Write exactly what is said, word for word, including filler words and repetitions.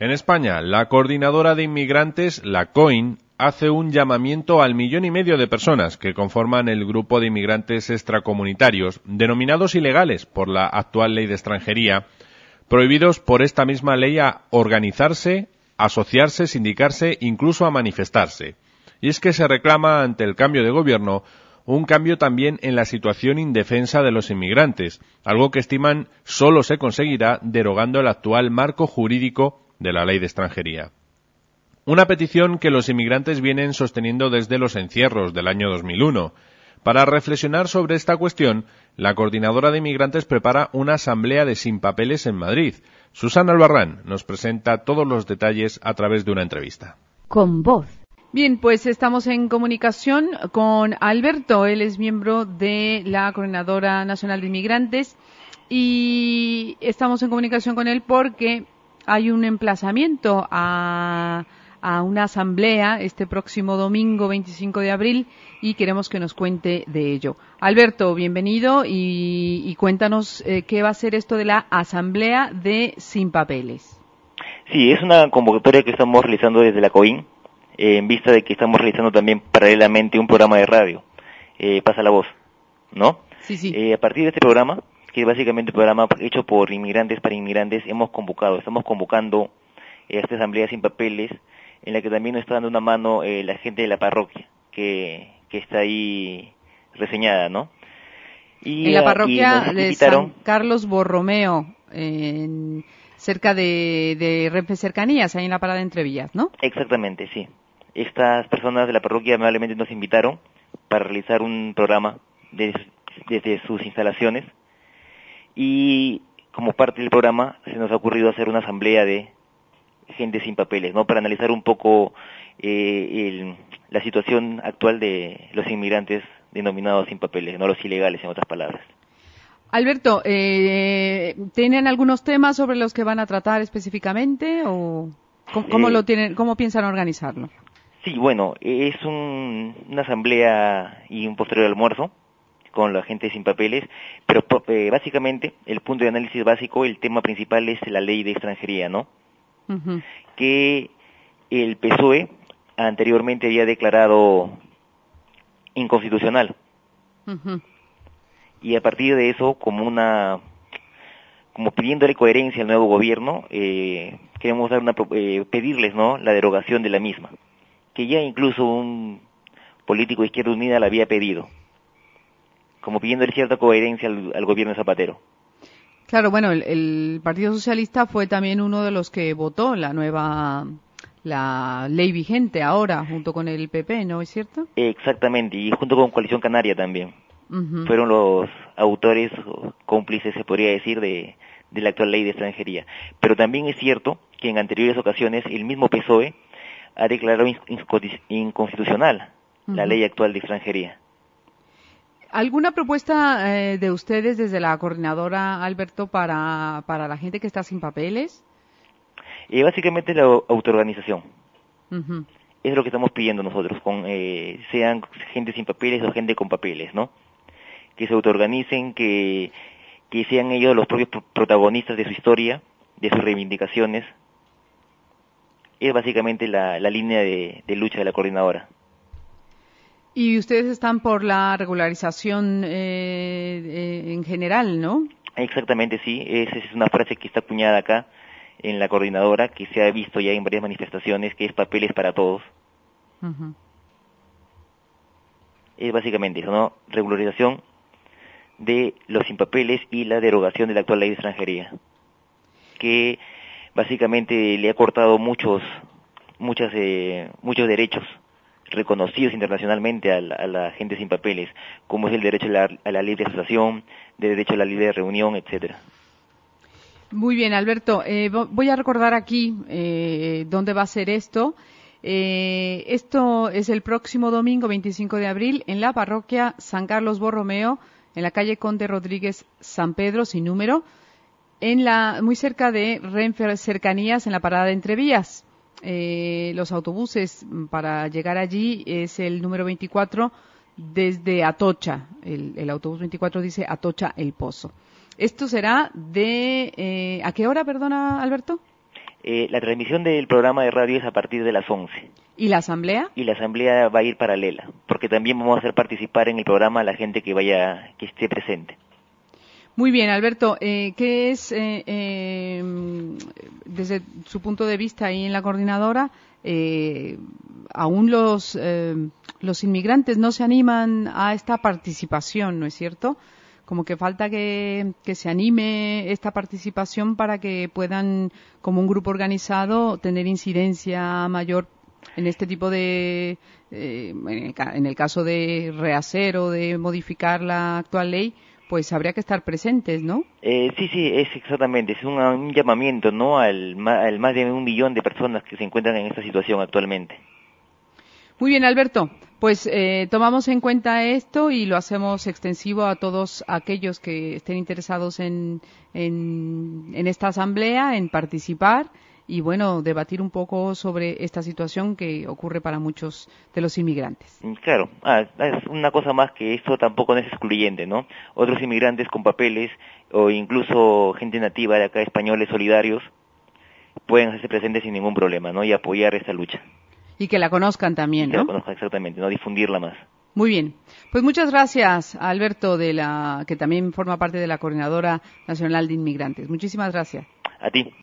En España, la Coordinadora de Inmigrantes, la COIN, hace un llamamiento al millón y medio de personas que conforman el grupo de inmigrantes extracomunitarios, denominados ilegales por la actual ley de extranjería, prohibidos por esta misma ley a organizarse, asociarse, sindicarse, incluso a manifestarse. Y es que se reclama ante el cambio de gobierno un cambio también en la situación indefensa de los inmigrantes, algo que estiman solo se conseguirá derogando el actual marco jurídico de la ley de extranjería. Una petición que los inmigrantes vienen sosteniendo desde los encierros del año dos mil uno. Para reflexionar sobre esta cuestión, la Coordinadora de Inmigrantes prepara una asamblea de sin papeles en Madrid. Susana Albarrán nos presenta todos los detalles a través de una entrevista. Con voz. Bien, pues estamos en comunicación con Alberto. Él es miembro de la Coordinadora Nacional de Inmigrantes y estamos en comunicación con él porque hay un emplazamiento a, a una asamblea este próximo domingo veinticinco de abril y queremos que nos cuente de ello. Alberto, bienvenido y, y cuéntanos eh, qué va a ser esto de la Asamblea de Sin Papeles. Sí, es una convocatoria que estamos realizando desde la COIN, eh, en vista de que estamos realizando también paralelamente un programa de radio, eh, Pasa la Voz, ¿no? Sí, sí. Eh, a partir de este programa, que es básicamente un programa hecho por inmigrantes para inmigrantes, hemos convocado, estamos convocando eh, a esta Asamblea Sin Papeles, en la que también nos está dando una mano eh, la gente de la parroquia, que, que está ahí reseñada, ¿no? Y, en la parroquia uh, de San Carlos Borromeo, en, cerca de, de Renfe Cercanías, ahí en la parada de Entrevías, ¿no? Exactamente, sí. Estas personas de la parroquia amablemente nos invitaron para realizar un programa de, desde sus instalaciones y como parte del programa se nos ha ocurrido hacer una asamblea de gente sin papeles, ¿no? Para analizar un poco eh, el, la situación actual de los inmigrantes denominados sin papeles, no los ilegales, en otras palabras. Alberto, eh, ¿tienen algunos temas sobre los que van a tratar específicamente o cómo, cómo eh, lo tienen, cómo piensan organizarlo? Sí, bueno, es un, una asamblea y un posterior almuerzo con la gente sin papeles, pero eh, básicamente el punto de análisis básico, el tema principal es la ley de extranjería, ¿no? Uh-huh. Que el P S O E anteriormente había declarado inconstitucional. Uh-huh. Y a partir de eso, como una, como pidiéndole coherencia al nuevo gobierno, eh, queremos dar una, eh, pedirles, ¿no?, la derogación de la misma, que ya incluso un político de Izquierda Unida la había pedido, como pidiéndole cierta coherencia al, al gobierno de Zapatero. Claro, bueno, el, el Partido Socialista fue también uno de los que votó la nueva, la ley vigente ahora, junto con el P P, ¿no es cierto? Exactamente, y junto con Coalición Canaria también. Uh-huh. Fueron los autores cómplices, se podría decir, de, de la actual ley de extranjería. Pero también es cierto que en anteriores ocasiones el mismo P S O E ha declarado inconstitucional uh-huh. la ley actual de extranjería. ¿Alguna propuesta eh, de ustedes desde la coordinadora, Alberto, para, para la gente que está sin papeles? Eh, básicamente la autoorganización. Uh-huh. Es lo que estamos pidiendo nosotros, con eh, sean gente sin papeles o gente con papeles, ¿no? Que se autoorganicen, que, que sean ellos los propios protagonistas de su historia, de sus reivindicaciones. Es básicamente la, la línea de, de lucha de la coordinadora. Y ustedes están por la regularización eh, eh, en general, ¿no? Exactamente, sí. Esa es una frase que está acuñada acá en la coordinadora, que se ha visto ya en varias manifestaciones, que es papeles para todos. Uh-huh. Es básicamente eso, ¿no? Regularización de los sin papeles y la derogación de la actual ley de extranjería, que básicamente le ha cortado muchos, muchas, eh, muchos derechos reconocidos internacionalmente a la, a la gente sin papeles, como es el derecho a la, a la libre asociación, el derecho a la libre reunión, etcétera. Muy bien, Alberto. Eh, voy a recordar aquí eh, dónde va a ser esto. Eh, esto es el próximo domingo veinticinco de abril en la parroquia San Carlos Borromeo, en la calle Conde Rodríguez San Pedro, sin número, en la muy cerca de Renfe Cercanías, en la parada de Entrevías. Eh, los autobuses para llegar allí es el número veinticuatro desde Atocha. El, el autobús veinticuatro dice Atocha El Pozo. Esto será de... Eh, ¿a qué hora, perdona, Alberto? Eh, la transmisión del programa de radio es a partir de las once. ¿Y la asamblea? Y la asamblea va a ir paralela, porque también vamos a hacer participar en el programa a la gente que vaya, que esté presente. Muy bien, Alberto, eh, ¿qué es, eh, eh, desde su punto de vista ahí en la coordinadora, eh, aún los, eh, los inmigrantes no se animan a esta participación, ¿no es cierto? Como que falta que, que se anime esta participación para que puedan, como un grupo organizado, tener incidencia mayor en este tipo de, eh, en, el, en el caso de rehacer o de modificar la actual ley, pues habría que estar presentes, ¿no? Eh, sí, sí, es exactamente, es un, un llamamiento, ¿no?, al, al más de un millón de personas que se encuentran en esta situación actualmente. Muy bien, Alberto, pues eh, tomamos en cuenta esto y lo hacemos extensivo a todos aquellos que estén interesados en, en, en esta asamblea, en participar y, bueno, debatir un poco sobre esta situación que ocurre para muchos de los inmigrantes. Claro, ah, es una cosa más que esto tampoco no es excluyente, ¿no? Otros inmigrantes con papeles o incluso gente nativa de acá, españoles solidarios, pueden hacerse presentes sin ningún problema, ¿no? Y apoyar esta lucha. Y que la conozcan también, ¿no? Que la conozcan exactamente, ¿no? Difundirla más. Muy bien. Pues muchas gracias a Alberto, de la, que también forma parte de la Coordinadora Nacional de Inmigrantes. Muchísimas gracias. A ti.